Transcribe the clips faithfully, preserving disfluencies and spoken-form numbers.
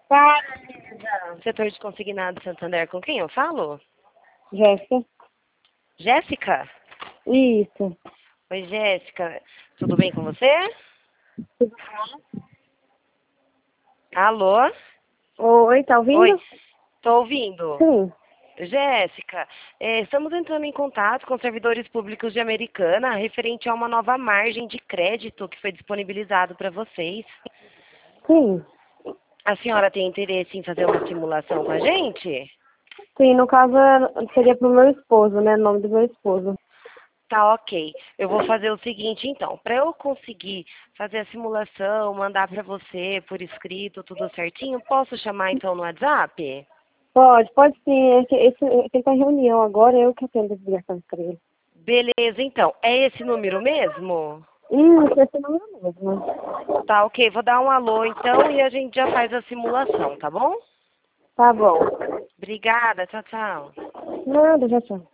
Para, Setor de consignado Santander, com quem eu falo? Jéssica. Jéssica? Isso. Oi, Jéssica. Tudo bem com você? Alô? Oi, tá Oi, ouvindo? tô ouvindo. Sim. Jéssica, eh, estamos entrando em contato com servidores públicos de Americana referente a uma nova margem de crédito que foi disponibilizado para vocês. Sim. A senhora tem interesse em fazer uma simulação com a gente? Sim, no caso seria pro meu esposo, né? O nome do meu esposo. Tá, ok. Eu vou fazer o seguinte, então. Para eu conseguir fazer a simulação, mandar para você por escrito, tudo certinho, posso chamar então no WhatsApp? Pode, pode sim. Esse, esse, ele tá em reunião agora, eu que atendo as ligações pra ele. Beleza, então. É esse número mesmo? Isso, esse não é mesmo. Tá, ok. Vou dar um alô então e a gente já faz a simulação, tá bom? Tá bom. Obrigada. Tchau, tchau. Nada, já tá.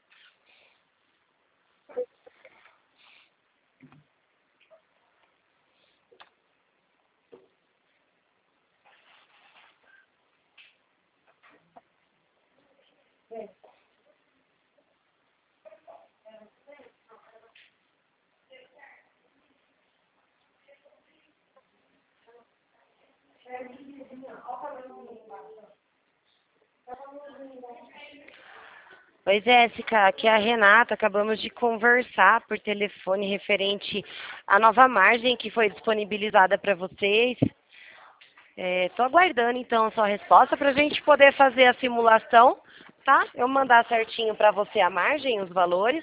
Oi, Jéssica, aqui é a Renata. Acabamos de conversar por telefone referente à nova margem que foi disponibilizada para vocês. Estou aguardando então a sua resposta para a gente poder fazer a simulação, tá? Eu mandar certinho para você a margem, os valores.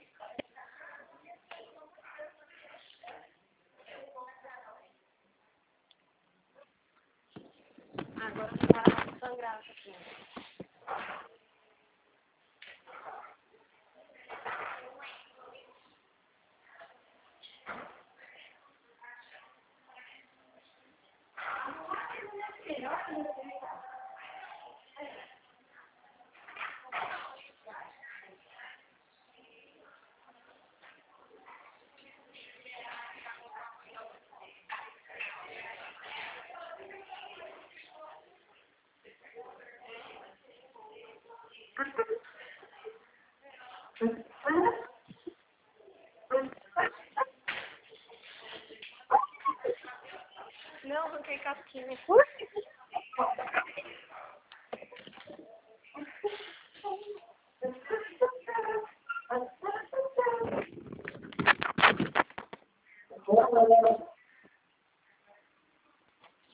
Agora está sangrado aqui. Não, arranquei casquinha.